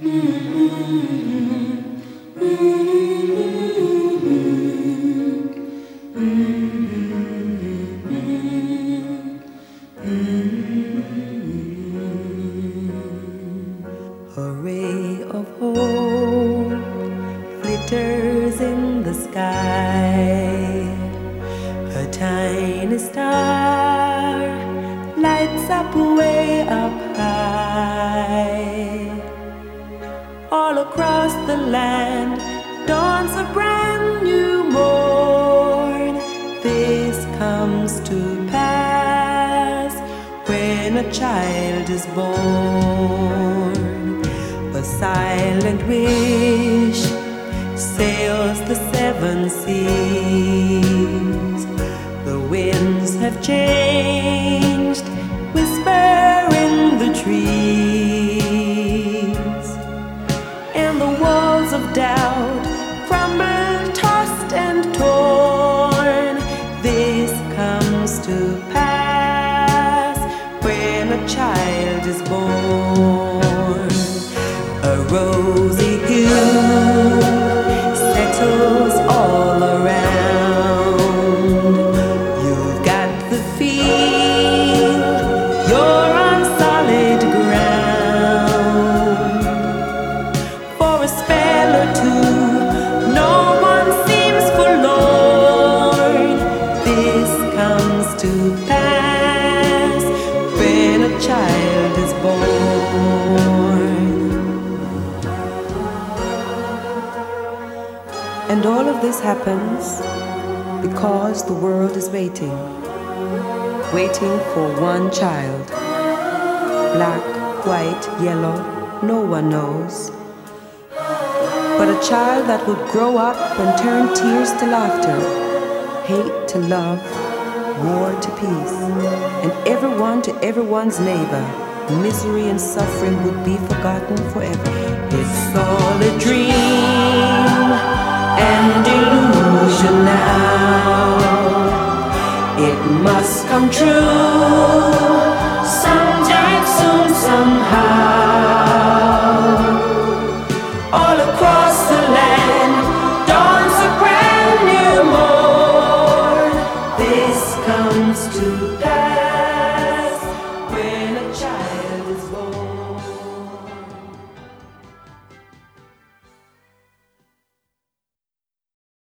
A ray of hope glitters in the sky. A tiny star lights up way up high. All across the land dawns a brand new morn. This comes to pass when a child is born. A silent wish sails the seven seas. The winds have changed, whisper in the trees, and the walls of doubt crumble, tossed and torn. This comes to pass when a child is born. A rosy hue settles all around. You've got the feel you're on solid ground. For a spell or two, no one seems forlorn. This comes to pass when a child is born. And all of this happens because the world is waiting for one child. Black, white, yellow, no one knows. But a child that would grow up and turn tears to laughter, hate to love, war to peace, and everyone to everyone's neighbor. Misery and suffering would be forgotten forever. It's all a dream.